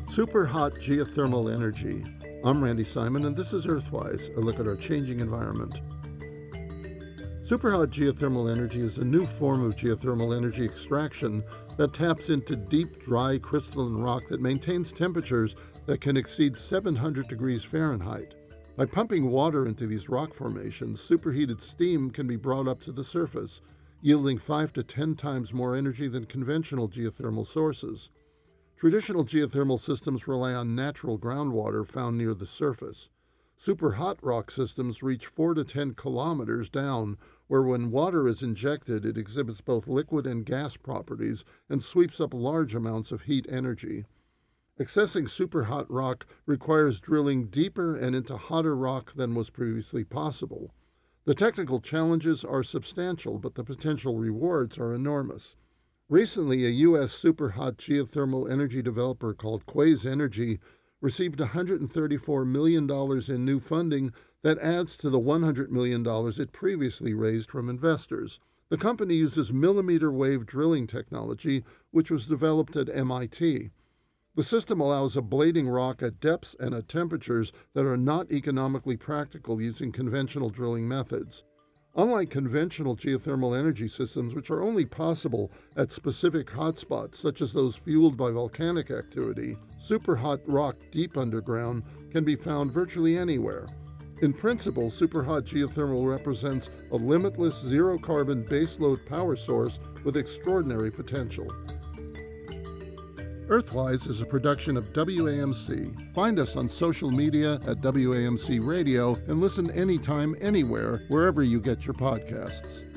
Super hot geothermal energy. I'm Randy Simon, and this is Earthwise, a look at our changing environment. Superhot geothermal energy is a new form of geothermal energy extraction that taps into deep, dry crystalline rock that maintains temperatures that can exceed 700 degrees Fahrenheit. By pumping water into these rock formations, superheated steam can be brought up to the surface, yielding 5 to 10 times more energy than conventional geothermal sources. Traditional geothermal systems rely on natural groundwater found near the surface. Super hot rock systems reach 4 to 10 kilometers down, where when water is injected, it exhibits both liquid and gas properties and sweeps up large amounts of heat energy. Accessing super hot rock requires drilling deeper and into hotter rock than was previously possible. The technical challenges are substantial, but the potential rewards are enormous. Recently, a U.S. superhot geothermal energy developer called Quaise Energy received $134 million in new funding that adds to the $100 million it previously raised from investors. The company uses millimeter wave drilling technology, which was developed at MIT. The system allows ablating rock at depths and at temperatures that are not economically practical using conventional drilling methods. Unlike conventional geothermal energy systems, which are only possible at specific hotspots, such as those fueled by volcanic activity, superhot rock deep underground can be found virtually anywhere. In principle, superhot geothermal represents a limitless zero-carbon baseload power source with extraordinary potential. Earthwise is a production of WAMC. Find us on social media at WAMC Radio and listen anytime, anywhere, wherever you get your podcasts.